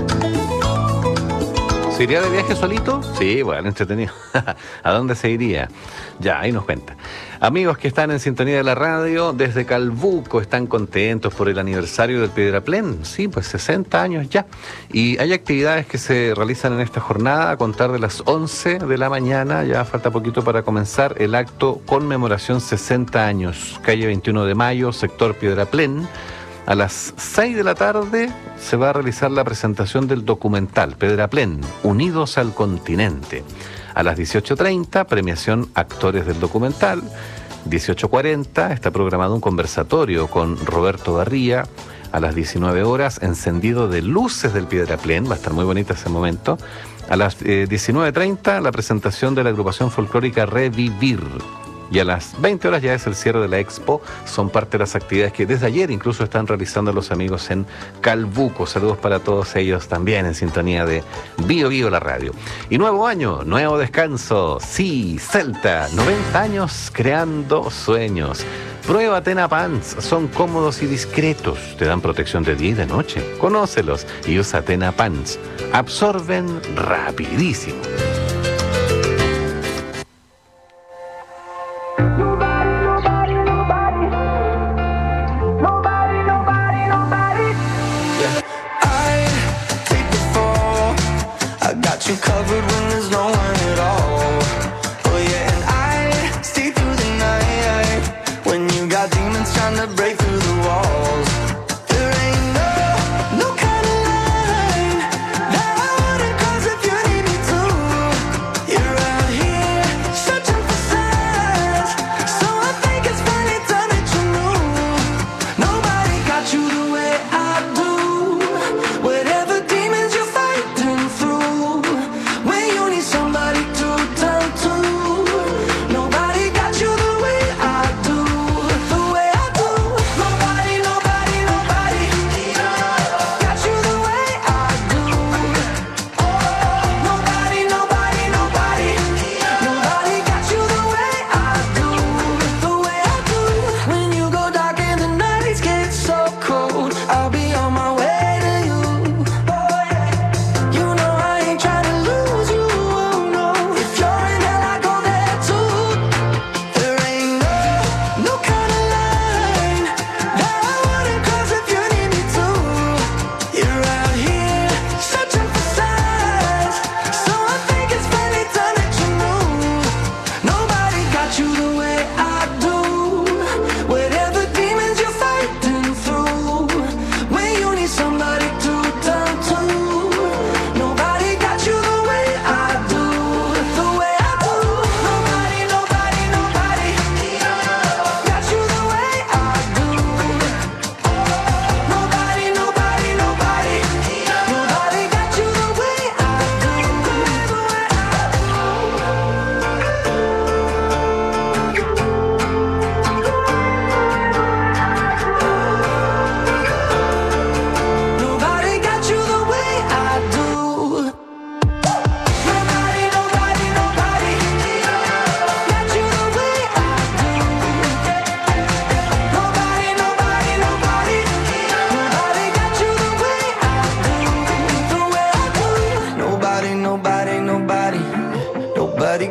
¿Se iría de viaje solito? Sí, bueno, entretenido. ¿A dónde se iría? Ya, ahí nos cuenta. Amigos que están en sintonía de la radio, desde Calbuco están contentos por el aniversario del Piedraplén. Sí, pues sesenta años ya. Y hay actividades que se realizan en esta jornada a contar de las once de la mañana. Ya falta poquito para comenzar el acto conmemoración sesenta años. Calle veintiuno de mayo, sector Piedraplén. A las seis de la tarde se va a realizar la presentación del documental Piedraplén, Unidos al Continente. A las dieciocho treinta, premiación Actores del Documental. dieciocho cuarenta, está programado un conversatorio con Roberto Barría. A las diecinueve horas, encendido de luces del Piedraplén, va a estar muy bonito ese momento. A las eh, diecinueve treinta, la presentación de la agrupación folclórica Revivir. Y a las veinte horas ya es el cierre de la expo. Son parte de las actividades que desde ayer incluso están realizando los amigos en Calbuco. Saludos para todos ellos también en sintonía de Bio Bio la radio. Y nuevo año, nuevo descanso. Sí, Celta, noventa años creando sueños. Prueba Tena Pants, son cómodos y discretos. Te dan protección de día y de noche. Conócelos y usa Tena Pants. Absorben rapidísimo.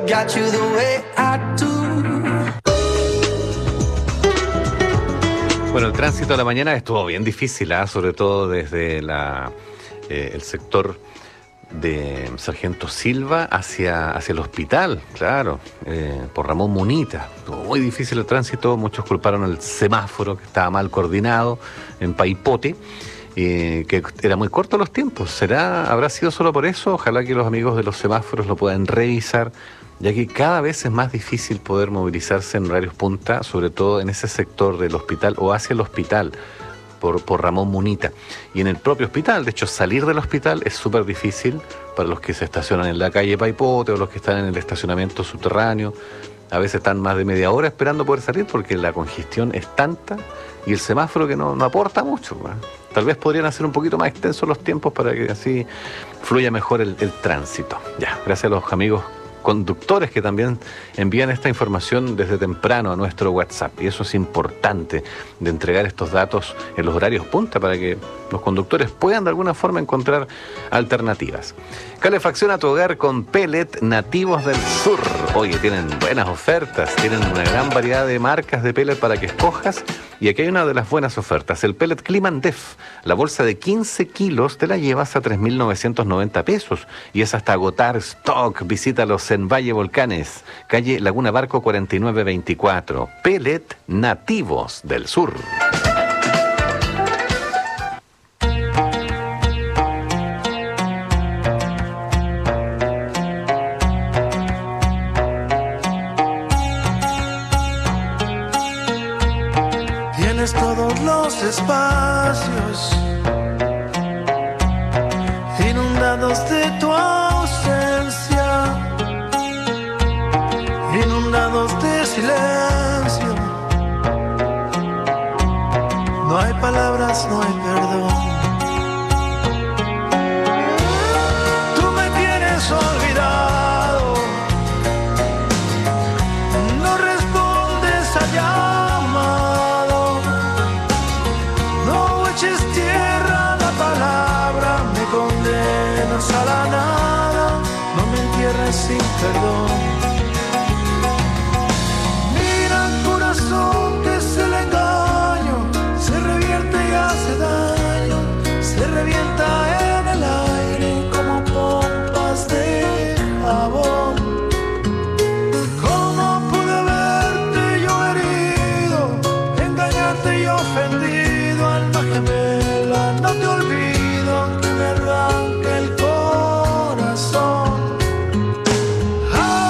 got you the way I do. Bueno, el tránsito de la mañana estuvo bien difícil, ¿eh? Sobre todo desde la, eh, el sector de Sargento Silva hacia, hacia el hospital, claro, eh, por Ramón Munita. Estuvo muy difícil el tránsito, muchos culparon el semáforo que estaba mal coordinado en Paipote, eh, que era muy corto los tiempos. ¿Será, habrá sido solo por eso? Ojalá que los amigos de los semáforos lo puedan revisar, ya que cada vez es más difícil poder movilizarse en horarios punta, sobre todo en ese sector del hospital o hacia el hospital, por, por Ramón Munita. Y en el propio hospital, de hecho, salir del hospital es súper difícil para los que se estacionan en la calle Paipote o los que están en el estacionamiento subterráneo. A veces están más de media hora esperando poder salir porque la congestión es tanta y el semáforo que no, no aporta mucho, ¿no? Tal vez podrían hacer un poquito más extensos los tiempos para que así fluya mejor el, el tránsito. Ya, gracias a los amigos conductores que también envían esta información desde temprano a nuestro WhatsApp, y eso es importante, de entregar estos datos en los horarios punta para que los conductores puedan de alguna forma encontrar alternativas. Calefacción a tu hogar con pellet nativos del sur. Oye, tienen buenas ofertas, tienen una gran variedad de marcas de pellet para que escojas, y aquí hay una de las buenas ofertas, el pellet Climandef. La bolsa de quince kilos te la llevas a tres mil novecientos noventa pesos y es hasta agotar stock. Visítalos en Valle Volcanes, calle Laguna Barco cuarenta y nueve veinticuatro. Pellet nativos del sur. Tienes todos los espacios inundados de tu ausencia, inundados de silencio. No hay palabras, no hay perdón. Tú me tienes olvidado, no respondes a llamado, no eches tierra a la palabra, me condenas a la nada, no me entierres sin perdón. Corazón que es el engaño, se revierte y hace daño, se revienta en el aire como pompas de jabón. ¿Cómo pude verte yo herido, engañarte y ofendido? Alma gemela, no te olvido, aunque me arranque el corazón. Ah,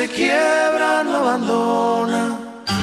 se quiebra no abandona.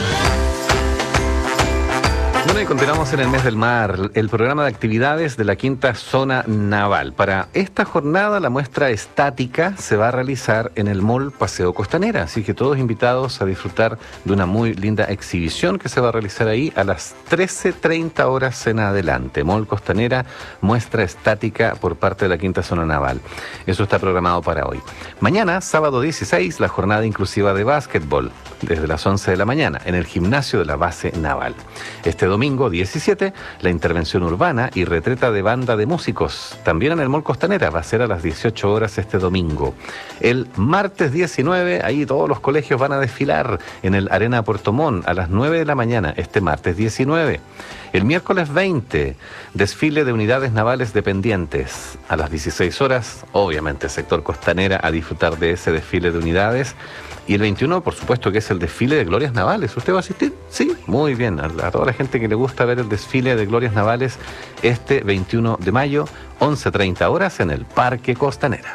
Bueno, y continuamos en el mes del mar, el programa de actividades de la quinta zona naval. Para esta jornada la muestra estática se va a realizar en el Mall Paseo Costanera, así que todos invitados a disfrutar de una muy linda exhibición que se va a realizar ahí a las trece treinta horas en adelante. Mall Costanera, muestra estática por parte de la quinta zona naval. Eso está programado para hoy. Mañana, sábado dieciséis, la jornada inclusiva de básquetbol, desde las once de la mañana, en el gimnasio de la base naval. Este domingo diecisiete, la intervención urbana y retreta de banda de músicos, también en el Mall Costanera, va a ser a las dieciocho horas este domingo. El martes diecinueve, ahí todos los colegios van a desfilar en el Arena Puerto Montt a las nueve de la mañana, este martes diecinueve. El miércoles veinte, desfile de unidades navales dependientes a las dieciséis horas, obviamente sector Costanera a disfrutar de ese desfile de unidades. Y el veintiuno, por supuesto, que es el desfile de glorias navales. ¿Usted va a asistir? Sí, muy bien. A, a toda la gente que le gusta ver el desfile de glorias navales este veintiuno de mayo, once treinta horas en el Parque Costanera.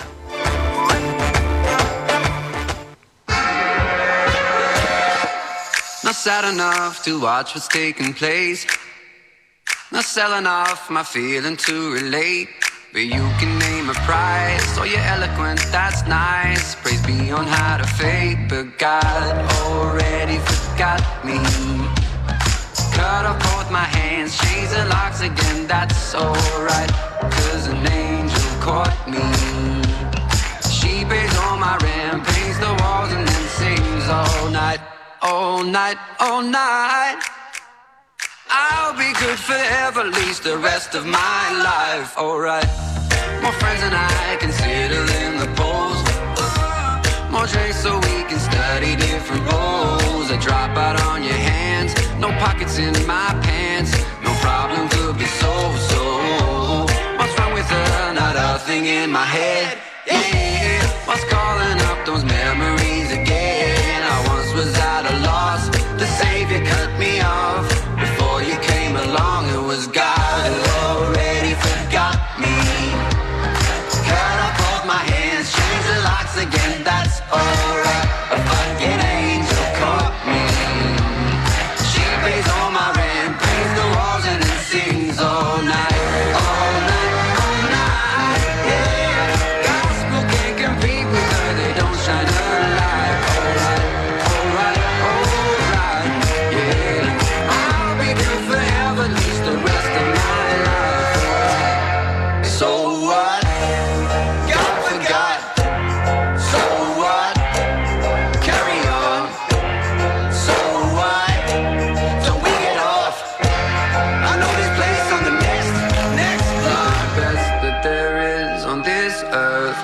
Not sad enough to watch what's taking place. Not selling off my feeling to relate. But you can name a price, oh you're eloquent, that's nice. Praise be on high to fate, but God already forgot me. Cut off both my hands, change the locks again, that's alright. Cause an angel caught me. She pays all my rent, paints the walls and then sings all night, all night, all night. I'll be good forever, at least the rest of my life, alright. More friends than I can settle in the polls. More drinks so we can study different roles. A drop out on your hands, no pockets in my pants. No problem could be solved, so what's wrong with her? Not a thing in my head, yeah. What's calling up those memories again? I once was at a loss, the savior cut me off. Before you came along, it was God who already forgot me. Cut off both my hands, change the locks again, that's alright. A fucking angel caught me. She pays all my rent, paints the walls and then sings all night, all night, all night, yeah. Gospel can't compete with her, they don't shine her light. Alright, alright, alright, yeah. I'll be good forever, at least the rest of my life. So what? God forgot. So what? Carry on. So what? Don't we get off? I know this place on the next, next block. The best that there is on this earth.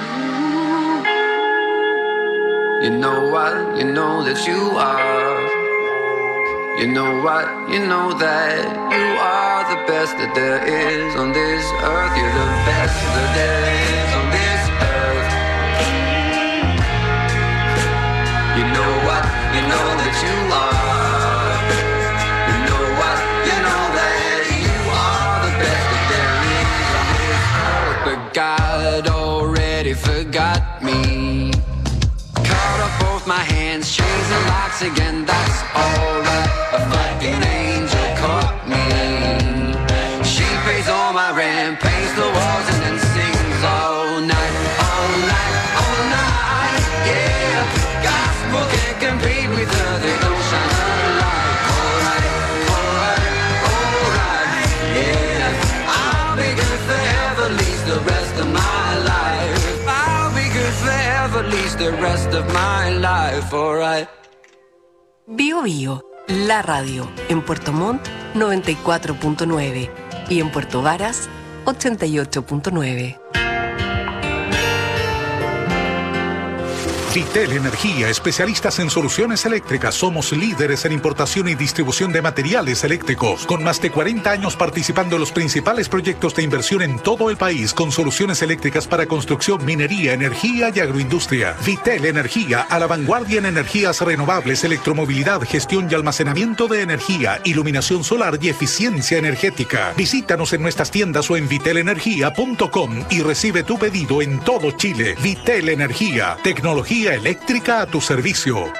You know what? You know that you are. You know what? You know that you are the best that there is on this earth. You're the best that there is on this earth. You know what? You know that you are. You know what? You know that you are the best that there is on this earth. But God already forgot me. Cut off both my hands, change the locks again, that's alright. A fucking angel caught me. She pays all my rent, paints the walls and then sings all night, all night, all night, yeah. Gospel can't compete with her, they don't shine her light. Alright, alright, alright, yeah. I'll be good forever, at least the rest of my life. I'll be good forever, at least the rest of my life, alright. Bio Bio, la radio, en Puerto Montt noventa y cuatro punto nueve y en Puerto Varas ochenta y ocho punto nueve. Vitel Energía, especialistas en soluciones eléctricas. Somos líderes en importación y distribución de materiales eléctricos, con más de cuarenta años participando en los principales proyectos de inversión en todo el país, con soluciones eléctricas para construcción, minería, energía y agroindustria. Vitel Energía, a la vanguardia en energías renovables, electromovilidad, gestión y almacenamiento de energía, iluminación solar y eficiencia energética. Visítanos en nuestras tiendas o en vitel energía punto com y recibe tu pedido en todo Chile. Vitel Energía, tecnología Energía eléctrica a tu servicio.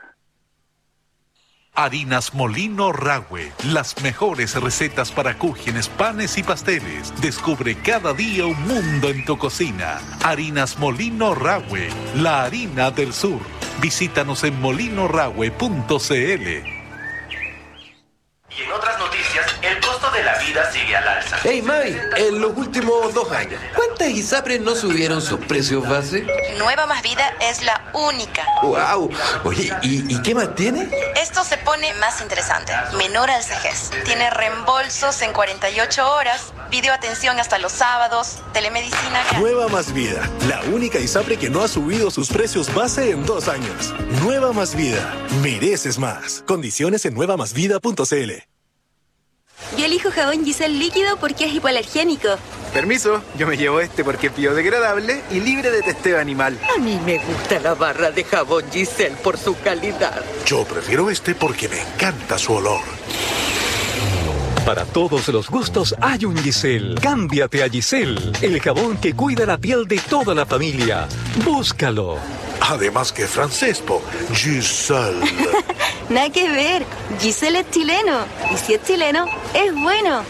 Harinas Molino Rahue, las mejores recetas para cúgenes, panes y pasteles. Descubre cada día un mundo en tu cocina. Harinas Molino Rahue, la harina del sur. Visítanos en molino rahue punto c l. Y en otras noticias, el costo de la vida sigue al alza. Hey Mavi, en los últimos dos años, ¿cuántas ISAPRES no subieron sus precios base? Nueva Más Vida es la única. ¡Wow! Oye, ¿y, y qué más tiene? Esto se pone más interesante. Menor al C G E S. Tiene reembolsos en cuarenta y ocho horas, videoatención hasta los sábados, telemedicina... Nueva Más Vida, la única ISAPRE que no ha subido sus precios base en dos años. Nueva Más Vida, mereces más. Condiciones en nueva más vida punto c l. Yo elijo jabón Giselle líquido porque es hipoalergénico. Permiso, yo me llevo este porque es biodegradable y libre de testeo animal. A mí me gusta la barra de jabón Giselle por su calidad. Yo prefiero este porque me encanta su olor. Para todos los gustos hay un Giselle. Cámbiate a Giselle, el jabón que cuida la piel de toda la familia. Búscalo. Además que francés, po. Giselle. Nada que ver. Giselle es chileno. Y si es chileno, es bueno.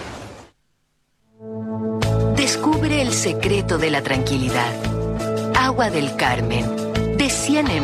Descubre el secreto de la tranquilidad. Agua del Carmen. De cien